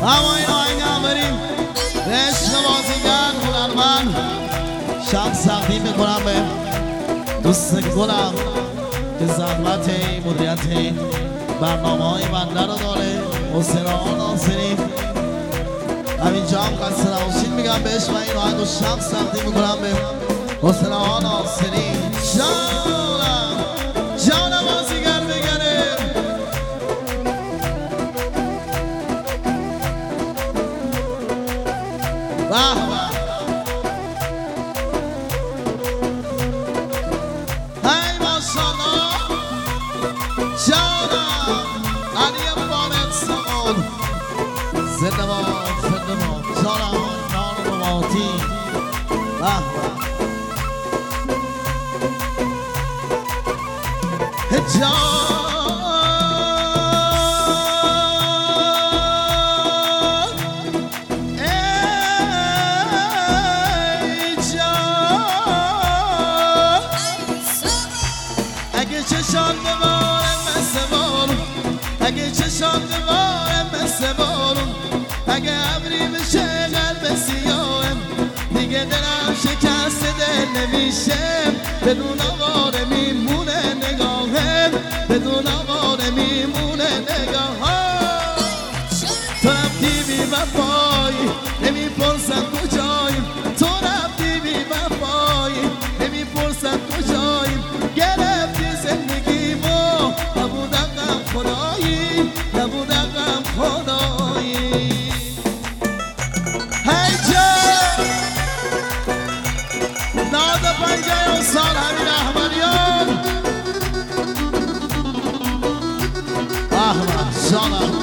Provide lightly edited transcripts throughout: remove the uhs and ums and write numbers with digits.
اما این آهنگم بریم به عشق بازیگر هنرمند شخص تقدیم میکنم به دوست گلم که زحمت مدیریت برنامه های بنده رو داره حسین آقا ناصری. همینجا هم قصد نباشید میگم بهش و این آهنگ رو شخص تقدیم میکنم به حسین آقا ناصری. جانم بازیگر بگره هی ماشالله جانم علی بامت سمون زنده باد جانم نان نماتی جان اگه چشان دوارم مثل بارون اگه چشان دوارم مثل بارون اگه ابری بشه قلب سیاهم دیگه دلم شکست دل نمیشه بدون آواره میمونه نگاهم بدون آواره میمونه نگاهم تو رفتی بی وفایی نمیپرسم کجاییم تو رفتی بی وفایی نمیپرسم کجاییم گرفتی زندگیمو نبودم غم خدایی نبودم غم خدایی. هی جان ناد 50 سال همین احمدیان احمد جانم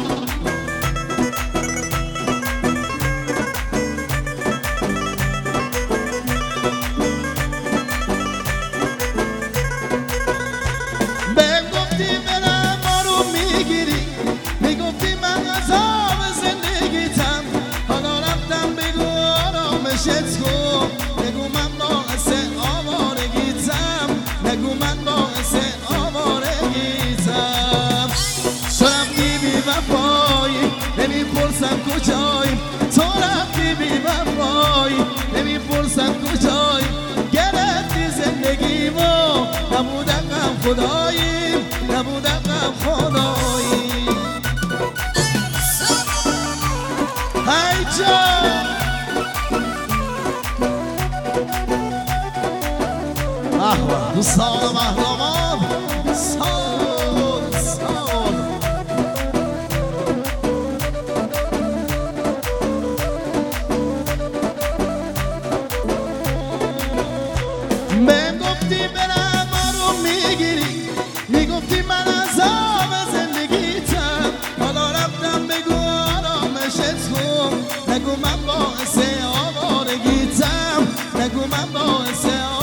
نگو من باعث آوارگیتم نگو من باعث آوارگیتم تو رفتی بی وفایی نمیپرسم کجایی تو رفتی بی وفایی نمیپرسم کجایی گرفتی زندگیمو نبودم غم خدایی نبودم غم خدایی. هی جان دوستان محرمان سال سال من گفتی برم آروم میگیری میگفتی من عذاب زندگیتم حالا رفتم بگو آرامشت کن نگو من باعث آوارگیتم نگو من باعث